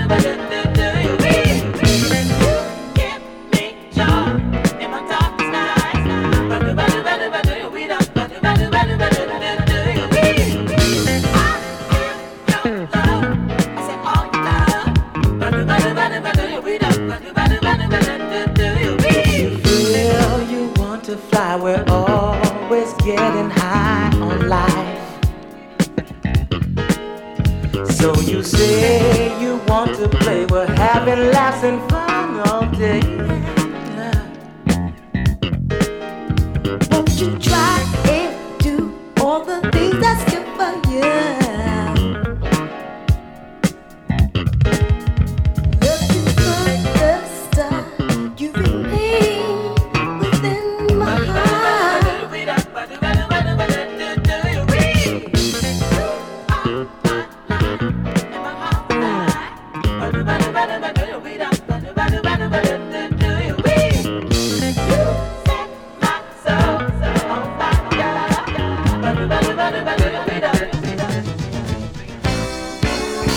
Fly, we're always getting high on life. So you say you want to play, we're having laughs and fun all day. Won't you try and do all the things that